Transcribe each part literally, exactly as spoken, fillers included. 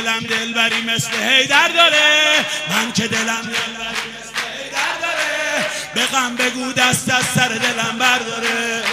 دلم دلبری مثل حیدر داره، من که دلم دلبری مثل حیدر داره، به غم بگو دست از سر دلم برداره.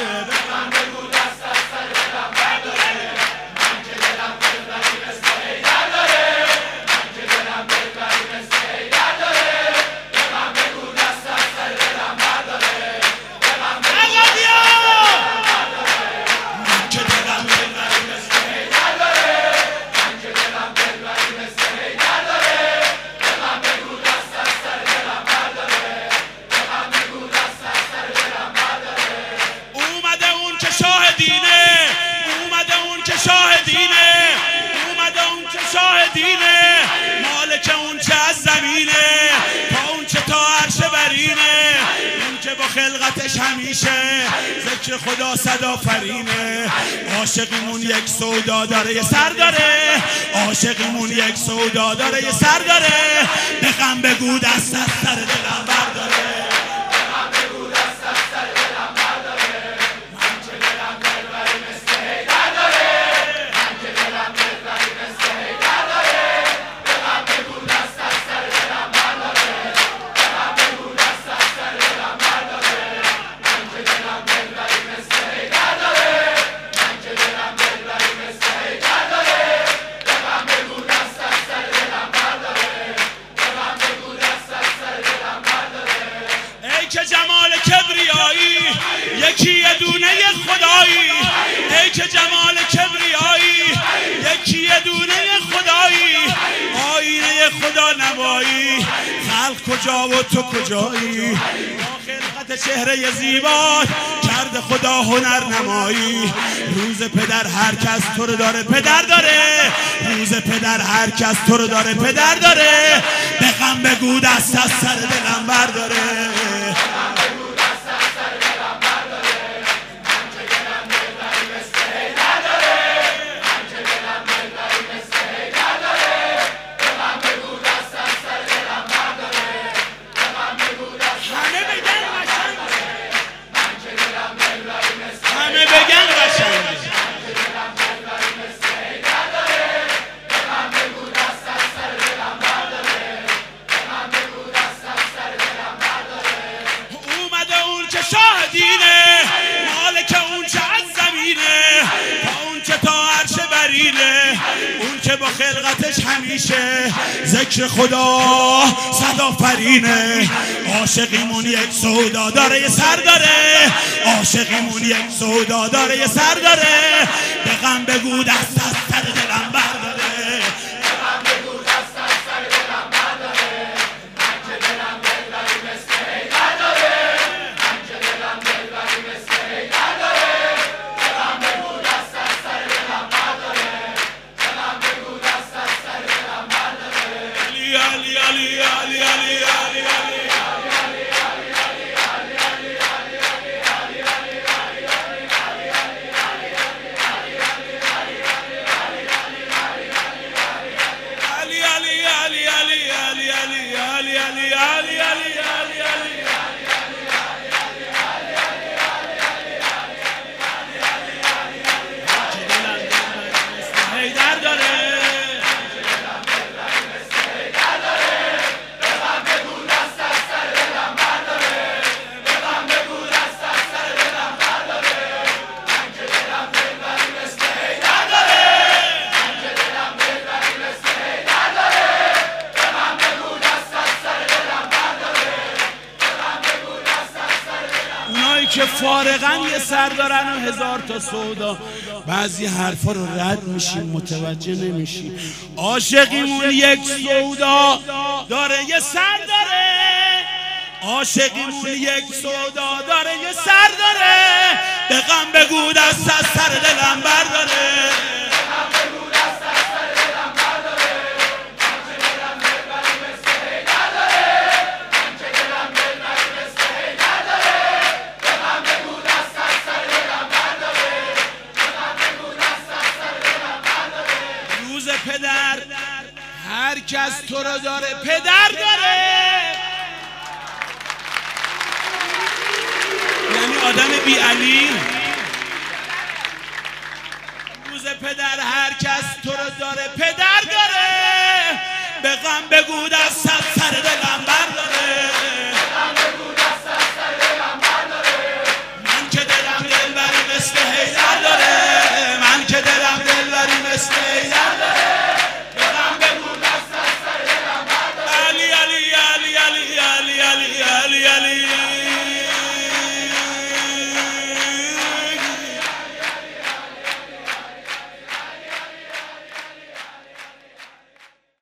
شاهدینه اومده اون که شاهدینه، مالک اون چه از زمینه تا اون چه تا عرش برینه، اون که با خلقتش همیشه ذکر خدا صدافرینه. عاشقیمون یک سودا داره یه سر داره، عاشقیمون یک سودا داره یه سر داره، به غم بگو دست از سر دلم برداره. که جمال کبریایی یکی یه دونه خدایی، ای که جمال کبریایی یکی یه دونه خدایی، آینه خدا نمایی خلق کجا و تو کجایی، با خلقت چهره زیبا کرد خدا هنر نمایی. روز پدر هر کس تو رو داره پدر داره، روز پدر هر کس تو رو داره پدر داره، به غم بگو دست از سر دلم برداره. شاهدینه مالک اون چه از زمینه تا اون چه تا عرش برینه، اون که با خلقتش همیشه ذکر خدا صدافرینه. عاشقیمون یک سودا داره یه سر داره، عاشقیمون یک سودا داره یه سر داره، به غم بگو دست از سر دلم برداره. که فارغن یه سر دارن و هزار تا سودا، بعضی حرفا رو رد میشیم متوجه نمیشیم. عاشقیمون یک سودا داره یه سر داره، عاشقیمون یک سودا داره یه سر داره، به غم بگو دست از سر دلم برداره. پدر هر کس تو رو داره پدر داره، یعنی آدم بی علی. روز پدر هر کس تو رو داره پدر داره، به غم بگو دست سر دلم